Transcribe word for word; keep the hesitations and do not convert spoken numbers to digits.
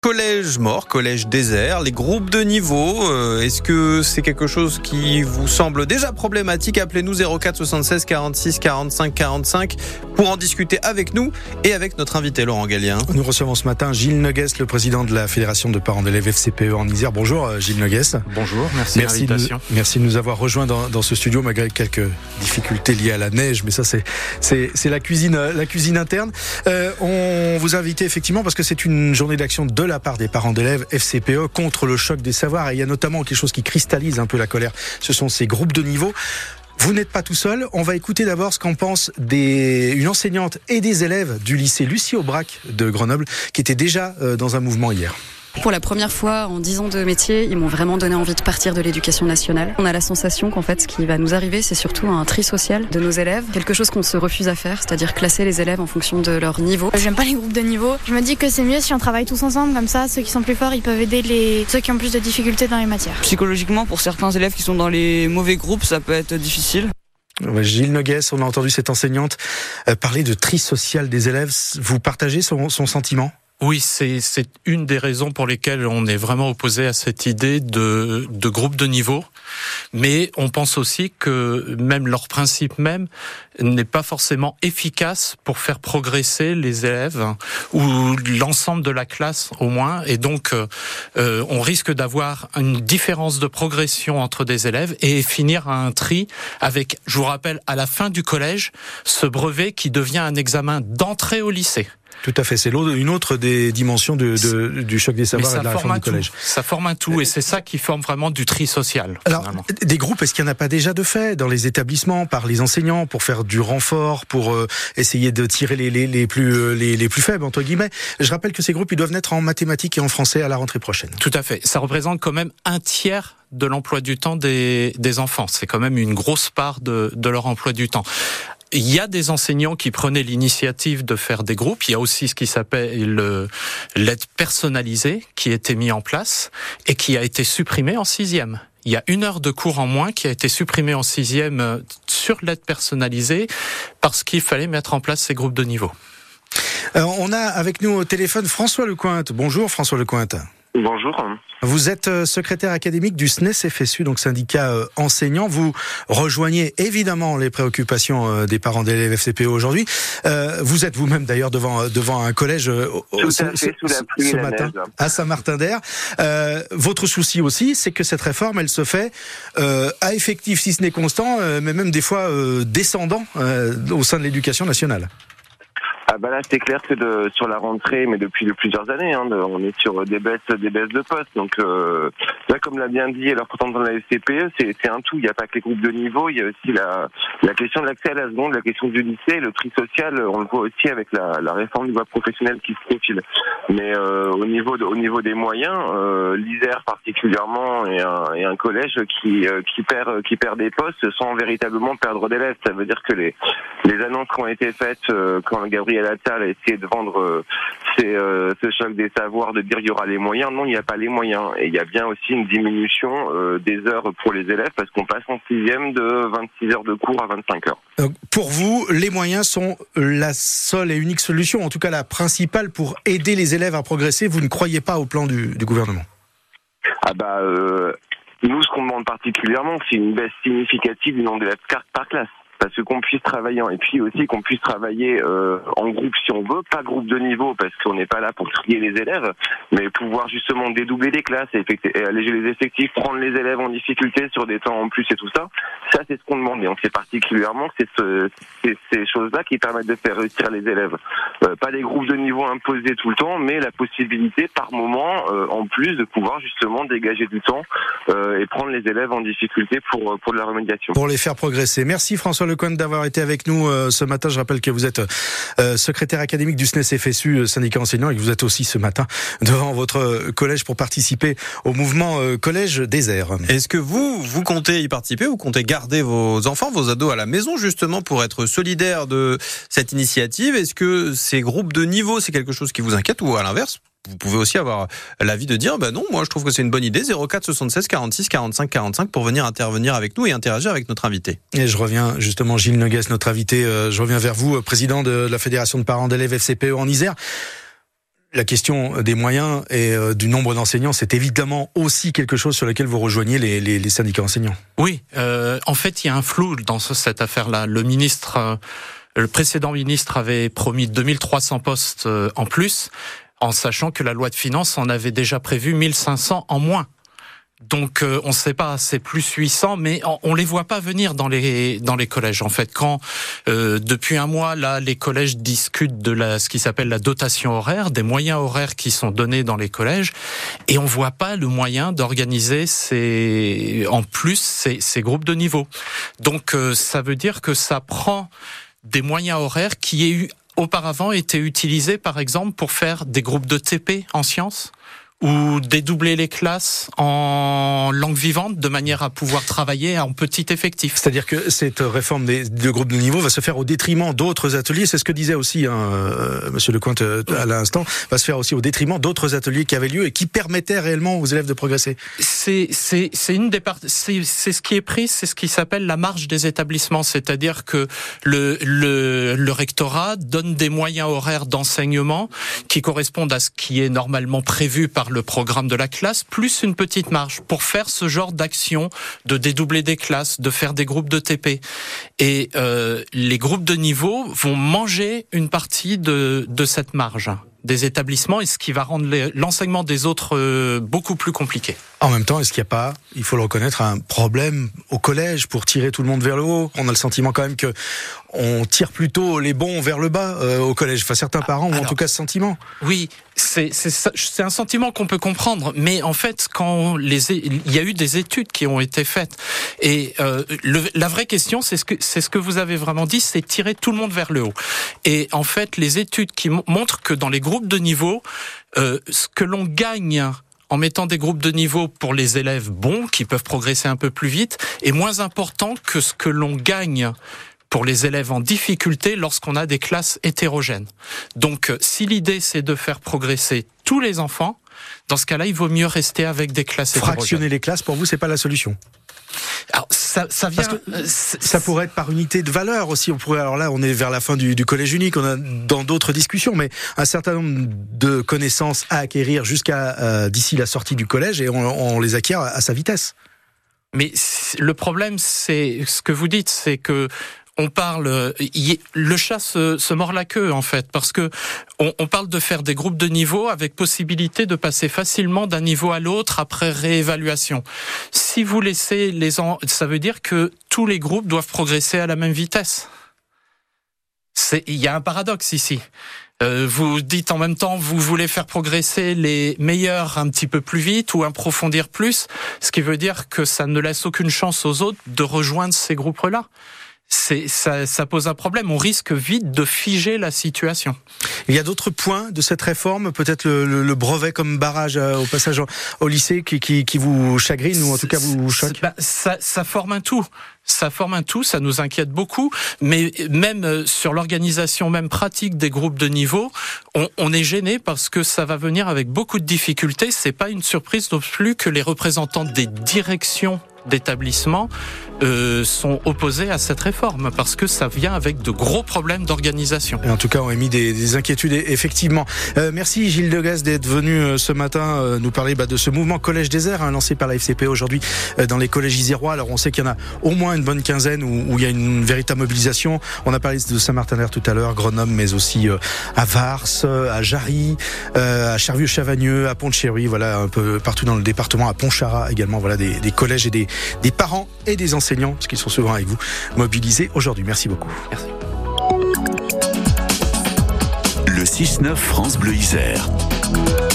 Collège mort, collège désert, les groupes de niveau, euh, est-ce que c'est quelque chose qui vous semble déjà problématique? Appelez-nous zéro quatre soixante-seize quarante-six quarante-cinq quarante-cinq pour en discuter avec nous et avec notre invité Laurent Gallien. Nous recevons ce matin Gilles Noguès, le président de la Fédération de parents d'élèves F C P E en Isère. Bonjour Gilles Noguès. Bonjour, merci, merci de l'invitation. De, merci de nous avoir rejoints dans, dans ce studio malgré quelques difficultés liées à la neige, mais ça c'est, c'est, c'est la cuisine, la cuisine interne. Euh, on vous a invité effectivement parce que c'est une journée d'action de la part des parents d'élèves F C P E contre le choc des savoirs, et il y a notamment quelque chose qui cristallise un peu la colère, ce sont ces groupes de niveau. Vous n'êtes pas tout seul, on va écouter d'abord ce qu'en pense des, une enseignante et des élèves du lycée Lucie Aubrac de Grenoble qui étaient déjà dans un mouvement hier. Pour la première fois en dix ans de métier, ils m'ont vraiment donné envie de partir de l'éducation nationale. On a la sensation qu'en fait, ce qui va nous arriver, c'est surtout un tri social de nos élèves. Quelque chose qu'on se refuse à faire, c'est-à-dire classer les élèves en fonction de leur niveau. J'aime pas les groupes de niveau. Je me dis que c'est mieux si on travaille tous ensemble, comme ça, ceux qui sont plus forts, ils peuvent aider les... ceux qui ont plus de difficultés dans les matières. Psychologiquement, pour certains élèves qui sont dans les mauvais groupes, ça peut être difficile. Gilles Noguès, on a entendu cette enseignante parler de tri social des élèves. Vous partagez son, son sentiment ? Oui, c'est, c'est une des raisons pour lesquelles on est vraiment opposé à cette idée de, de groupe de niveau. Mais on pense aussi que même leur principe même n'est pas forcément efficace pour faire progresser les élèves ou l'ensemble de la classe au moins. Et donc, euh, on risque d'avoir une différence de progression entre des élèves et finir à un tri avec, je vous rappelle, à la fin du collège, ce brevet qui devient un examen d'entrée au lycée. Tout à fait, c'est une autre des dimensions de, de, du choc des savoirs et de la réforme du collège. Ça forme un tout, et c'est ça qui forme vraiment du tri social. Alors, finalement. Des groupes, est-ce qu'il n'y en a pas déjà de fait dans les établissements, par les enseignants, pour faire du renfort, pour euh, essayer de tirer les, les, les, plus, euh, les, les plus faibles, entre guillemets? Je rappelle que ces groupes, ils doivent naître en mathématiques et en français à la rentrée prochaine. Tout à fait, ça représente quand même un tiers de l'emploi du temps des, des enfants. C'est quand même une grosse part de, de leur emploi du temps. Il y a des enseignants qui prenaient l'initiative de faire des groupes. Il y a aussi ce qui s'appelle l'aide personnalisée qui a été mis en place et qui a été supprimée en sixième. Il y a une heure de cours en moins qui a été supprimée en sixième sur l'aide personnalisée parce qu'il fallait mettre en place ces groupes de niveau. Alors, on a avec nous au téléphone François Lecointe. Bonjour François Lecointe. Bonjour. Vous êtes secrétaire académique du S N E S F S U, donc syndicat enseignant. Vous rejoignez évidemment les préoccupations des parents d'élèves F C P E aujourd'hui. Euh, vous êtes vous-même d'ailleurs devant devant un collège au, ce, fait, ce, ce matin neige. à Saint-Martin-d'Air. Euh, votre souci aussi, c'est que cette réforme, elle se fait euh, à effectif si ce n'est constant, euh, mais même des fois euh, descendant euh, au sein de l'éducation nationale. Ah bah là c'est clair que de, sur la rentrée, mais depuis plusieurs années, hein, de, on est sur des baisses, des baisses de postes. Donc euh, là, comme l'a bien dit leur représentant de la F C P E, c'est, c'est un tout. Il n'y a pas que les groupes de niveau, il y a aussi la, la question de l'accès à la seconde, la question du lycée, le tri social. On le voit aussi avec la, la réforme du voie professionnelle qui se profile. Mais euh, au niveau de, au niveau des moyens, euh, l'Isère particulièrement et un, et un collège qui euh, qui perd qui perd des postes sans véritablement perdre d'élèves. Ça veut dire que les les annonces qui ont été faites euh, quand Gabriel Attal a essayé de vendre euh, ces, euh, ce choc des savoirs, de dire il y aura les moyens. Non, il n'y a pas les moyens. Et il y a bien aussi une diminution euh, des heures pour les élèves parce qu'on passe en sixième de vingt-six heures de cours à vingt-cinq heures. Donc, pour vous, les moyens sont la seule et unique solution, en tout cas la principale pour aider les élèves à progresser. Vous ne croyez pas au plan du, du gouvernement? Ah bah, euh, nous, ce qu'on demande particulièrement, c'est une baisse significative du nombre d'élèves par classe. Parce que qu'on puisse travailler, et puis aussi qu'on puisse travailler euh, en groupe si on veut, pas groupe de niveau, parce qu'on n'est pas là pour trier les élèves, mais pouvoir justement dédoubler les classes, et, et alléger les effectifs, prendre les élèves en difficulté sur des temps en plus et tout ça. Ça, c'est ce qu'on demande, et on sait particulièrement que c'est, ce, c'est ces choses-là qui permettent de faire réussir les élèves. Euh, pas des groupes de niveau imposés tout le temps, mais la possibilité par moment, euh, en plus, de pouvoir justement dégager du temps euh, et prendre les élèves en difficulté pour, pour de la remédiation. Pour les faire progresser. Merci François Lecointe d'avoir été avec nous euh, ce matin. Je rappelle que vous êtes euh, secrétaire académique du S N E S F S U, syndicat enseignant, et que vous êtes aussi ce matin devant votre collège pour participer au mouvement euh, Collège Désert. Est-ce que vous, vous comptez y participer? Vous comptez garder vos enfants, vos ados à la maison justement pour être solidaire de cette initiative? Est-ce que ces groupes de niveau, c'est quelque chose qui vous inquiète, ou à l'inverse, vous pouvez aussi avoir l'avis de dire, bah non, moi je trouve que c'est une bonne idée, zéro quatre soixante-seize quarante-six quarante-cinq quarante-cinq pour venir intervenir avec nous et interagir avec notre invité. Et je reviens justement, Gilles Noguès, notre invité, euh, je reviens vers vous, président de la Fédération de parents d'élèves F C P E en Isère. La question des moyens et euh, du nombre d'enseignants, c'est évidemment aussi quelque chose sur lequel vous rejoignez les, les, les syndicats enseignants. Oui, euh, en fait, il y a un flou dans ce, cette affaire-là. Le ministre, euh, le précédent ministre avait promis deux mille trois cents postes euh, en plus, en sachant que la loi de finances en avait déjà prévu mille cinq cents en moins. Donc euh, on ne sait pas, c'est plus huit cents, mais on, on les voit pas venir dans les dans les collèges. En fait, quand euh, depuis un mois là, les collèges discutent de la ce qui s'appelle la dotation horaire, des moyens horaires qui sont donnés dans les collèges, et on voit pas le moyen d'organiser ces en plus ces, ces groupes de niveau. Donc euh, ça veut dire que ça prend des moyens horaires qui aient eu auparavant été utilisés, par exemple, pour faire des groupes de T P en sciences, ou dédoubler les classes en langue vivante de manière à pouvoir travailler en petit effectif. C'est-à-dire que cette réforme des, de groupes de niveau va se faire au détriment d'autres ateliers. C'est ce que disait aussi hein, euh, Monsieur Lecointe euh, à l'instant. Va se faire aussi au détriment d'autres ateliers qui avaient lieu et qui permettaient réellement aux élèves de progresser. C'est c'est c'est une des part... c'est c'est ce qui est pris, c'est ce qui s'appelle la marge des établissements, c'est-à-dire que le le le rectorat donne des moyens horaires d'enseignement qui correspondent à ce qui est normalement prévu par le programme de la classe, plus une petite marge pour faire ce genre d'action, de dédoubler des classes, de faire des groupes de T P. Et euh, les groupes de niveau vont manger une partie de, de cette marge des établissements, et ce qui va rendre les, l'enseignement des autres euh, beaucoup plus compliqué. En même temps, est-ce qu'il n'y a pas, il faut le reconnaître, un problème au collège pour tirer tout le monde vers le haut? On a le sentiment quand même que on tire plutôt les bons vers le bas euh, au collège. Enfin, certains parents ont Alors, en tout cas ce sentiment. Oui, c'est, c'est, c'est un sentiment qu'on peut comprendre. Mais en fait, quand les, il y a eu des études qui ont été faites, et euh, le, la vraie question, c'est ce que c'est ce que vous avez vraiment dit, c'est tirer tout le monde vers le haut. Et en fait, les études qui m- montrent que dans les groupes de niveau, euh, ce que l'on gagne en mettant des groupes de niveau pour les élèves bons, qui peuvent progresser un peu plus vite, est moins important que ce que l'on gagne pour les élèves en difficulté lorsqu'on a des classes hétérogènes. Donc, si l'idée c'est de faire progresser tous les enfants, dans ce cas-là, il vaut mieux rester avec des classes hétérogènes. Fractionner les classes, pour vous, c'est pas la solution? Alors, ça, ça vient. Parce que ça pourrait être par unité de valeur aussi. On pourrait. Alors là, on est vers la fin du, du collège unique. On a dans d'autres discussions, mais un certain nombre de connaissances à acquérir jusqu'à euh, d'ici la sortie du collège, et on, on les acquiert à, à sa vitesse. Mais le problème, c'est ce que vous dites, c'est que on parle, le chat se, se mord la queue en fait, parce que on, on parle de faire des groupes de niveau avec possibilité de passer facilement d'un niveau à l'autre après réévaluation. Si vous laissez les en, ça veut dire que tous les groupes doivent progresser à la même vitesse. C'est, il y a un paradoxe ici. Euh, vous dites en même temps, vous voulez faire progresser les meilleurs un petit peu plus vite ou approfondir plus, ce qui veut dire que ça ne laisse aucune chance aux autres de rejoindre ces groupes-là. C'est, ça, ça pose un problème. On risque vite de figer la situation. Il y a d'autres points de cette réforme, peut-être le, le, le brevet comme barrage au passage au, au lycée qui, qui, qui vous chagrine ou en tout cas vous choque? Bah, ça, ça forme un tout. Ça forme un tout, ça nous inquiète beaucoup, mais même sur l'organisation même pratique des groupes de niveau, on, on est gêné parce que ça va venir avec beaucoup de difficultés. C'est pas une surprise non plus que les représentants des directions d'établissements euh, sont opposés à cette réforme parce que ça vient avec de gros problèmes d'organisation. Et en tout cas, on a mis des, des inquiétudes effectivement. Euh, merci Gilles Degas d'être venu euh, ce matin euh, nous parler bah, de ce mouvement Collège Désert hein, lancé par la F C P aujourd'hui euh, dans les collèges isérois. Alors on sait qu'il y en a au moins une bonne quinzaine où, où il y a une véritable mobilisation. On a parlé de Saint-Martin-d'Air tout à l'heure, Grenoble, mais aussi euh, à Vars, euh, à Jarry, euh, à Charvieux-Chavagneux, à Pont-de-Chéruy, voilà un peu partout dans le département, à Pontcharrat également. Voilà des, des collèges et des des parents et des enseignants, parce qu'ils sont souvent avec vous, mobilisés aujourd'hui. Merci beaucoup. Merci. Le six neuf France Bleu Isère.